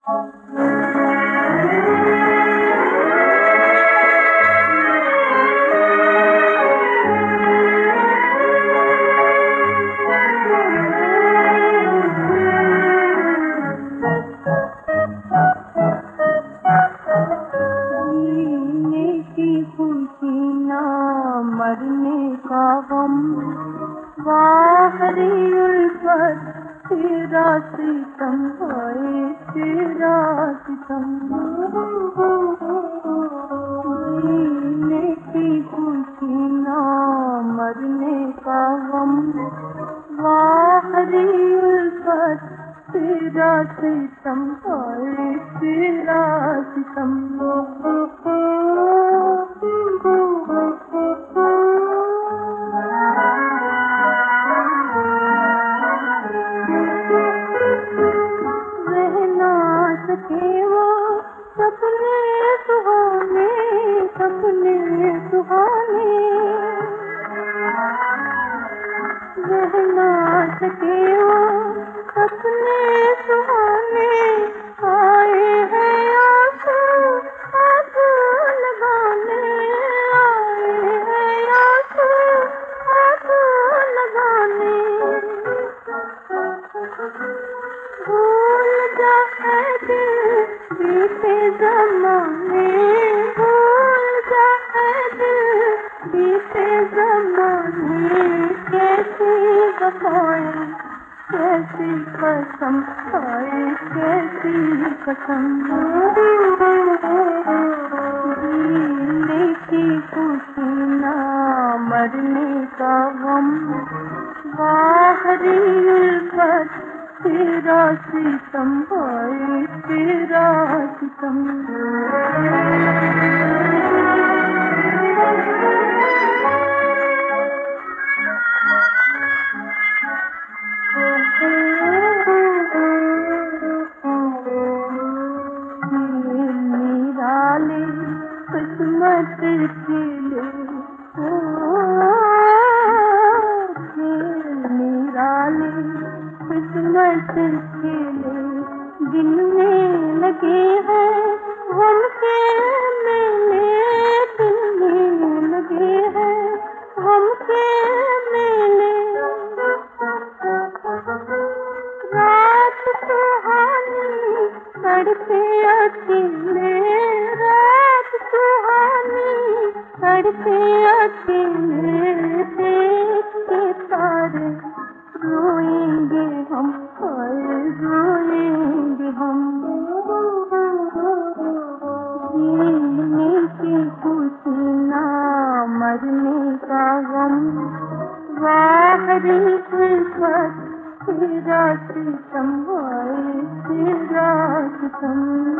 मरने का गम, वाहरी उल्फत, तेरा सितम है तेरा सितम। जीने की खुशी ना मरने का गम, वाहरी उल्फत, तेरा सितम है तेरा सितम। सपने सुहाने, सपने सुहाने, रह ना सके वो सपने सुहाने। आए हैं आंसू, आंसू लगाने, आए हैं आंसू, आंसू लगाने। भूल जाए दिल बीते ज़माने, भूल जाए दिल बीते ज़माने। कैसी वफ़ाएं, कैसी कसम खाए, कैसी कसम। जीने की खुशी ना मरने का गम, वाहरी उल्फत, तेरा सितम है तेरा सितम। निराले किस्मत खिले, निराले किस्मत खिले, दिल में लगे हैं गम के मेले, दिल में लगे हैं गम के मेले। रात सुहानी तड़पे अकेले, रात सुहानी तड़पे अकेले। देख के तारे रोएंगे हम, रोएंगे हम। जीने की खुशी ना मरने का गम, वाहरी उल्फत, तेरा सितम है तेरा सितम।